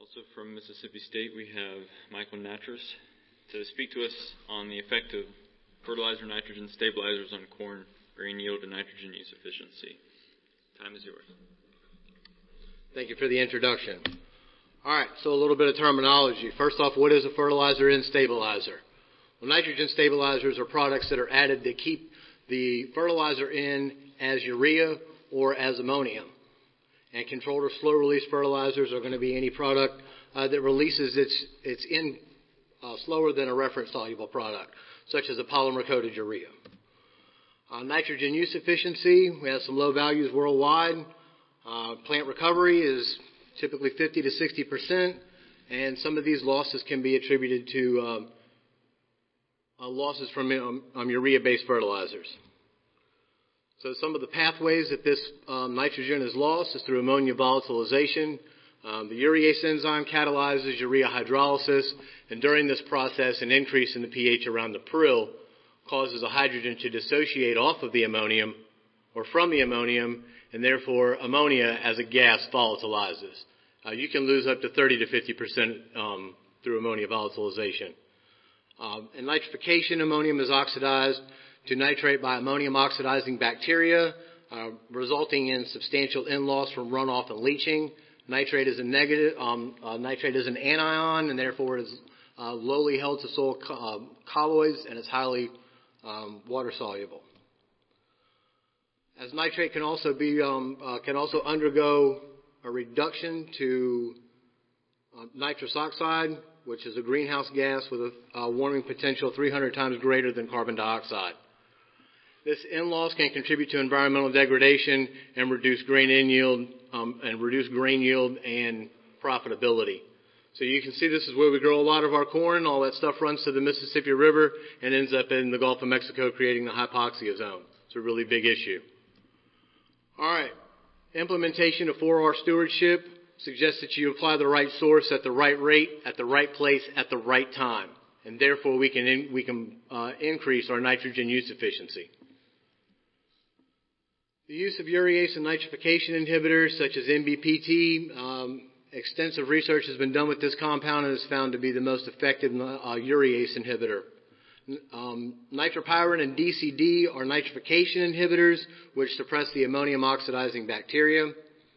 Also from Mississippi State, we have Michael Natras to speak to us on the effect of fertilizer nitrogen stabilizers on corn grain yield and nitrogen use efficiency. Time is yours. Thank you for the introduction. All right, so a little bit of terminology. First off, what is a fertilizer and stabilizer? Well, nitrogen stabilizers are products that are added to keep the fertilizer in as urea or as ammonium. And controlled or slow-release fertilizers are going to be any product that releases its in slower than a reference-soluble product, such as a polymer-coated urea. Nitrogen use efficiency, we have some low values worldwide. Plant recovery is typically 50 to 60%, and some of these losses can be attributed to losses from urea-based fertilizers. So some of the pathways that this nitrogen is lost is through ammonia volatilization. The urease enzyme catalyzes urea hydrolysis, and during this process, an increase in the pH around the prill causes the hydrogen to dissociate off of the ammonium or from the ammonium, and therefore ammonia as a gas volatilizes. You can lose up to 30 to 50% through ammonia volatilization. In nitrification, ammonium is oxidized to nitrate by ammonium oxidizing bacteria, resulting in substantial in-loss from runoff and leaching. Nitrate is a negative. Nitrate is an anion, and therefore is lowly held to soil colloids, and it's highly water soluble. As nitrate can also undergo a reduction to nitrous oxide, which is a greenhouse gas with a warming potential 300 times greater than carbon dioxide. This in-loss can contribute to environmental degradation and reduce grain yield and profitability. So you can see this is where we grow a lot of our corn. All that stuff runs to the Mississippi River and ends up in the Gulf of Mexico, creating the hypoxia zone. It's a really big issue. All right. Implementation of 4R stewardship suggests that you apply the right source at the right rate, at the right place, at the right time. And therefore, we can increase our nitrogen use efficiency. The use of urease and nitrification inhibitors such as NBPT, extensive research has been done with this compound and is found to be the most effective urease inhibitor. Nitropyrin and DCD are nitrification inhibitors which suppress the ammonium oxidizing bacteria.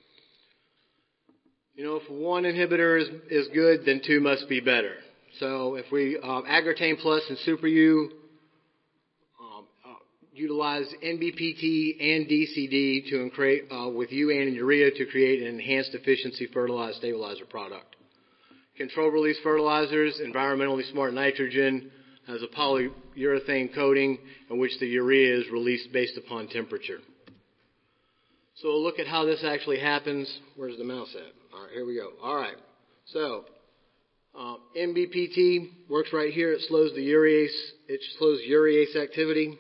You know, if one inhibitor is good, then two must be better. So if we Agrotane Plus and Super U utilize NBPT and DCD to create with UAN and urea to create an enhanced efficiency fertilizer stabilizer product. Controlled release fertilizers, environmentally smart nitrogen, has a polyurethane coating in which the urea is released based upon temperature. So we'll look at how this actually happens. Where's the mouse at? All right, here we go. All right. So NBPT works right here. It slows the urease. It slows urease activity.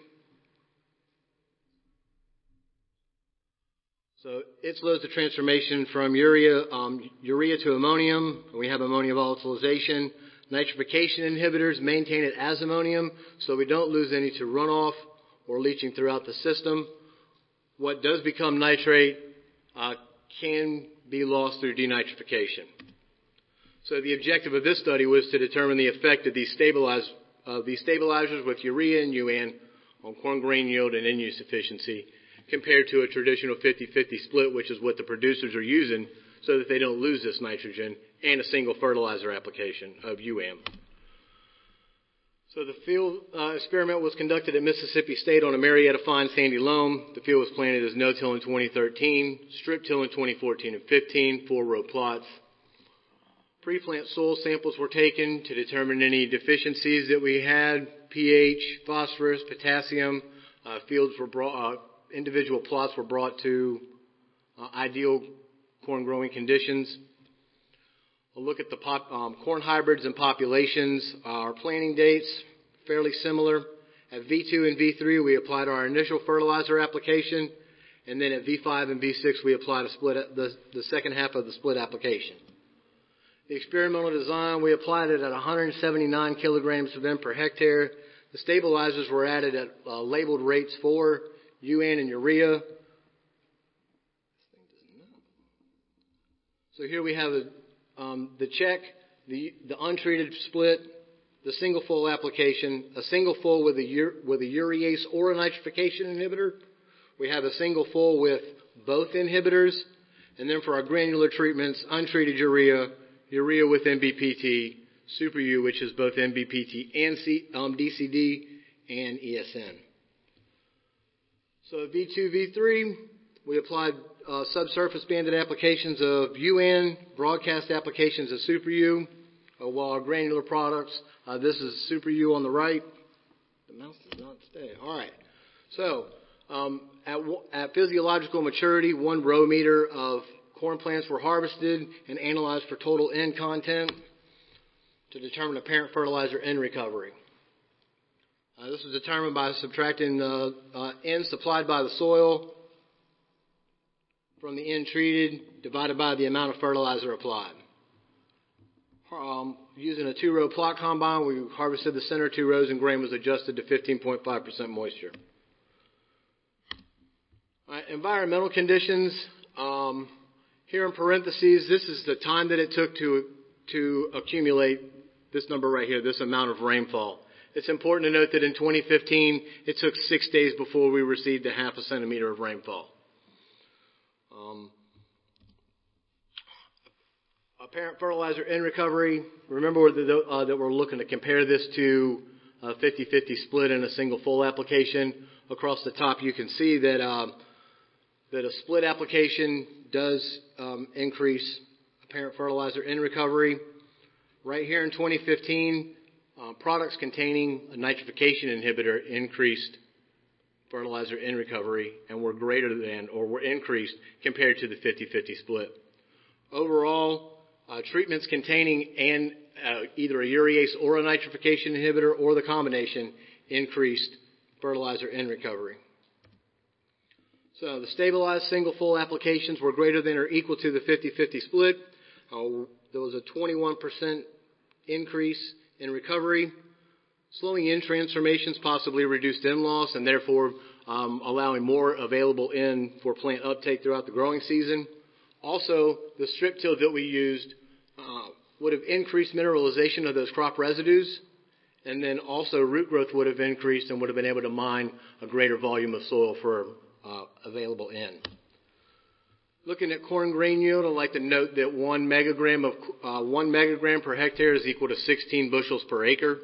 So it slows the transformation from urea to ammonium. We have ammonia volatilization. Nitrification inhibitors maintain it as ammonium, so we don't lose any to runoff or leaching throughout the system. What does become nitrate can be lost through denitrification. So the objective of this study was to determine the effect of these stabilizers with urea and UAN on corn grain yield and in-use efficiency compared to a traditional 50-50 split, which is what the producers are using so that they don't lose this nitrogen, and a single fertilizer application of UAM. So the field experiment was conducted at Mississippi State on a Marietta fine sandy loam. The field was planted as no-till in 2013, strip-till in 2014 and 15, 4-row plots. Pre-plant soil samples were taken to determine any deficiencies that we had, pH, phosphorus, potassium. Individual plots were brought to ideal corn growing conditions. We'll look at the corn hybrids and populations. Our planting dates, fairly similar. At V2 and V3, we applied our initial fertilizer application, and then at V5 and V6, we applied the second half of the split application. The experimental design, we applied it at 179 kilograms of N per hectare. The stabilizers were added at labeled rates for UAN and urea. So here we have the check, the untreated split, the single full application, a single full with a urease or a nitrification inhibitor. We have a single full with both inhibitors. And then for our granular treatments, untreated urea, urea with NBPT, Super U, which is both NBPT and DCD and ESN. So at V2, V3, we applied subsurface banded applications of UN, broadcast applications of Super U, while our granular products, this is Super U on the right. The mouse does not stay. All right. So at physiological maturity, 1 row meter of corn plants were harvested and analyzed for total N content to determine apparent fertilizer N recovery. This was determined by subtracting N supplied by the soil from the N treated divided by the amount of fertilizer applied. Using a 2-row plot combine, we harvested the center 2 rows and grain was adjusted to 15.5% moisture. All right, environmental conditions. Here in parentheses, this is the time that it took to accumulate this number right here, this amount of rainfall. It's important to note that in 2015, it took 6 days before we received a 0.5 centimeter of rainfall. Apparent fertilizer N recovery. Remember that we're looking to compare this to a 50-50 split in a single full application. Across the top, you can see that a split application does increase apparent fertilizer N recovery. Right here in 2015, products containing a nitrification inhibitor increased fertilizer N recovery and were greater than or were increased compared to the 50-50 split. Overall, treatments containing either a urease or a nitrification inhibitor or the combination increased fertilizer N recovery. So the stabilized single full applications were greater than or equal to the 50-50 split. There was a 21% increase in recovery. Slowing N transformations possibly reduced N loss and therefore allowing more available N for plant uptake throughout the growing season. Also, the strip till that we used would have increased mineralization of those crop residues, and then also root growth would have increased and would have been able to mine a greater volume of soil for available N. Looking at corn grain yield, I'd like to note that 1 megagram per hectare is equal to 16 bushels per acre.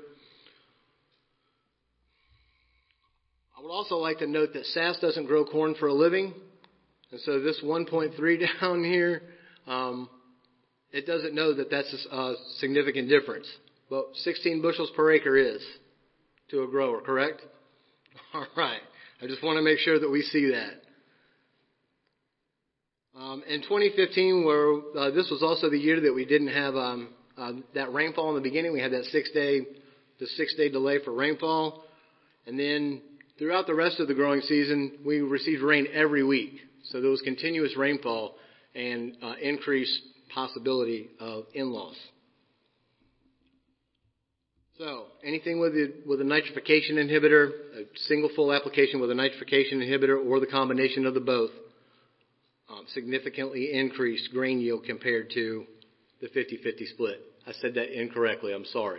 I would also like to note that SAS doesn't grow corn for a living, and so this 1.3 down here, it doesn't know that that's a significant difference. But 16 bushels per acre is to a grower, correct? All right. I just want to make sure that we see that. In 2015, where this was also the year that we didn't have that rainfall in the beginning, we had that 6-day delay for rainfall, and then throughout the rest of the growing season, we received rain every week. So there was continuous rainfall and increased possibility of N loss. So anything with a nitrification inhibitor, a single full application with a nitrification inhibitor or the combination of the both, significantly increased grain yield compared to the 50-50 split. I said that incorrectly. I'm sorry.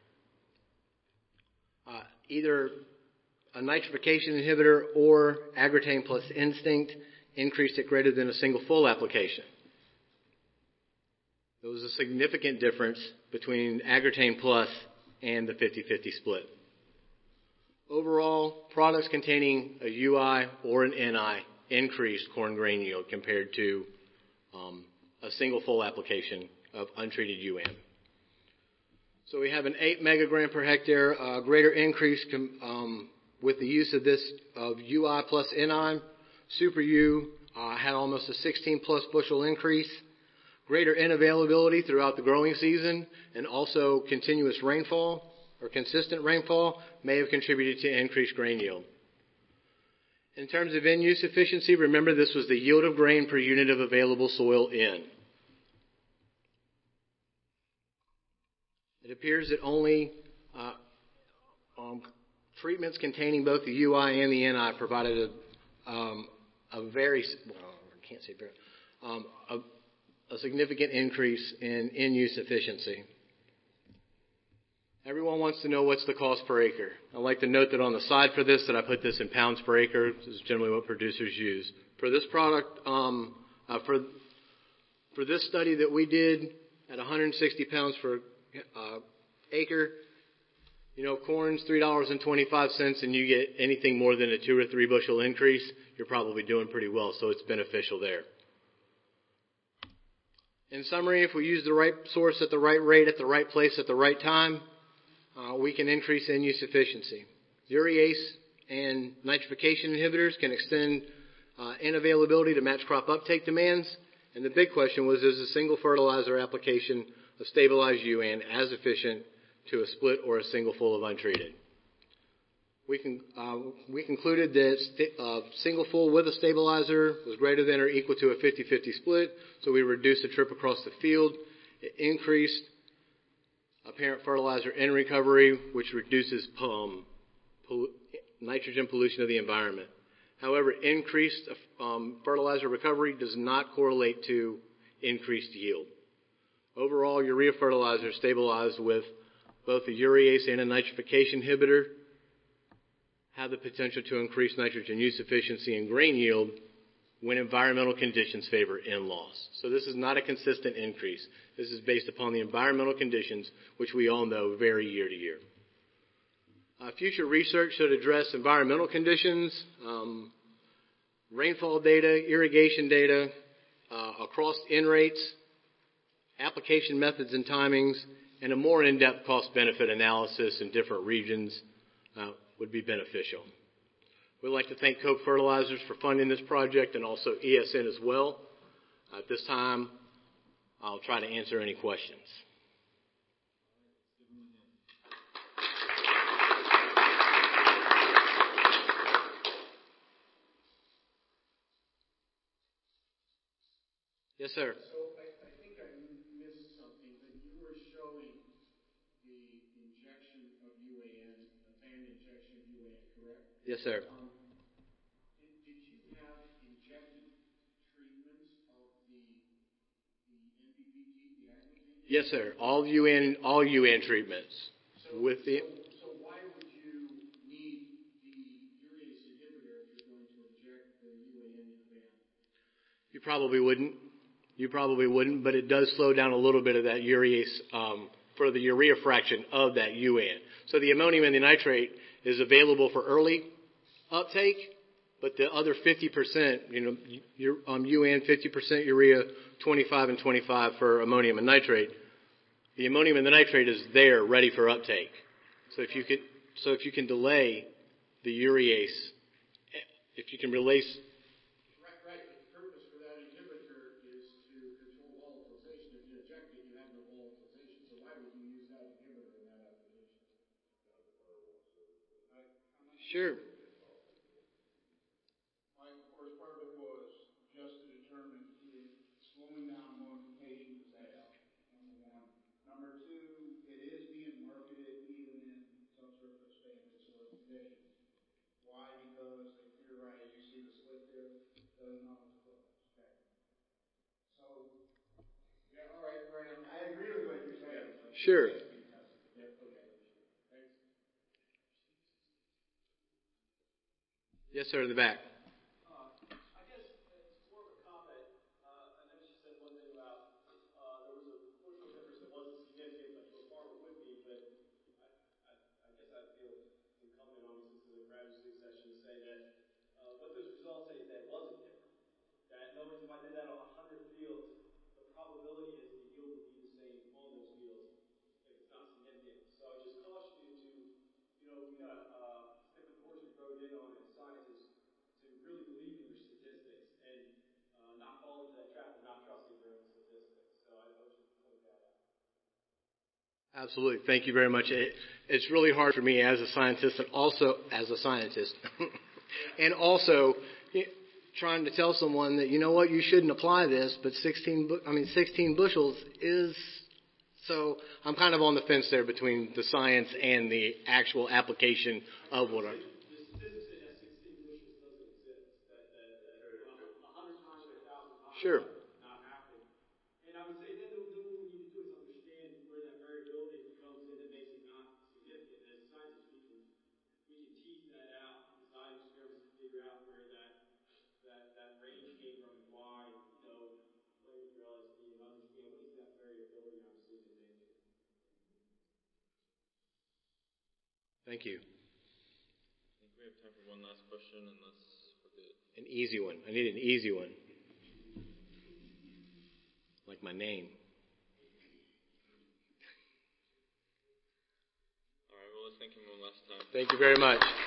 Either a nitrification inhibitor or Agritane plus Instinct increased it greater than a single full application. There was a significant difference between Agritane plus and the 50-50 split. Overall, products containing a UI or an NI increased corn grain yield compared to a single full application of untreated UM. So we have an 8 megagram per hectare greater increase with the use of UI plus NI. Super U had almost a 16 plus bushel increase. Greater N availability throughout the growing season and also continuous rainfall or consistent rainfall may have contributed to increased grain yield. In terms of N use efficiency, remember this was the yield of grain per unit of available soil N. It appears that only treatments containing both the UI and the NI provided a a significant increase in in-use efficiency. Everyone wants to know what's the cost per acre. I'd like to note that on the side for this that I put this in pounds per acre. This is generally what producers use. For this product, for this study that we did at 160 pounds per acre, corn's $3.25 and you get anything more than a 2 or 3 bushel increase, you're probably doing pretty well, so it's beneficial there. In summary, if we use the right source at the right rate, at the right place, at the right time, we can increase in-use efficiency. Urease and nitrification inhibitors can extend N availability to match crop uptake demands. And the big question was, is a single fertilizer application of stabilized UAN as efficient to a split or a single full of untreated? We concluded that single full with a stabilizer was greater than or equal to a 50-50 split, so we reduced the trip across the field. It increased apparent fertilizer N recovery, which reduces nitrogen pollution of the environment. However, increased fertilizer recovery does not correlate to increased yield. Overall, urea fertilizer stabilized with both a urease and a nitrification inhibitor have the potential to increase nitrogen use efficiency and grain yield when environmental conditions favor N-loss. So this is not a consistent increase. This is based upon the environmental conditions, which we all know vary year to year. Future research should address environmental conditions, rainfall data, irrigation data, across N rates, application methods and timings, and a more in-depth cost-benefit analysis in different regions would be beneficial. We'd like to thank Cope Fertilizers for funding this project and also ESN as well. At this time, I'll try to answer any questions. Yes, sir. So I think I missed something, but you were showing the injection of UAN, the planned injection of UAN, correct? Yes, sir. Did you have injected treatments of the NPPT, the aggregate? Yes, sir. All UAN treatments. So why would you need the urease inhibitor if you're going to inject the UAN in the van? You probably wouldn't, but it does slow down a little bit of that urease for the urea fraction of that UAN. So the ammonium and the nitrate is available for early uptake, but the other 50%, UAN 50%, urea 25 and 25 for ammonium and nitrate. The ammonium and the nitrate is there ready for uptake. So if you can delay the urease, if you can release. Right. The purpose for that inhibitor is to control volatilization. If you inject it, you have no volatilization. So why would you use that inhibitor in that application? Sure. Of course, part of it was just to determine slowing down modification is that number one. Number two, it is being marketed even in subsurface standard soil conditions. Why? Because if you're right, you see the slit there, doesn't know it's close. Okay. So, yeah, all right. I agree with what you're saying. Sure. Yes, sir, in the back. I guess it's more of a comment. I know she said one thing about there was a bushel difference that wasn't significant, but to a farmer would be. But I guess I feel incumbent on me since it's a graduate session to say that what those results say is that it wasn't different. That in other words, if I did that on 100 fields, the probability is the yield would be the same on those fields if it's not significant. So I just caution you to, we got to stick with the horse we rode in on as scientists to really believe in your statistics and not fall into that trap of not trusting your own statistics. So I hope you point that out. Absolutely. Thank you very much. It's really hard for me as a scientist and also as a scientist and also trying to tell someone that, you shouldn't apply this, but 16 bushels is. So I'm kind of on the fence there between the science and the actual application of what I'm. The statistics say that 16 bushels doesn't exist. That 100 times or 1,000 times Sure. not happening. Thank you. I think we have time for one last question, unless we're good. An easy one. I need an easy one. Like my name. All right, well, let's thank him one last time. Thank you very much.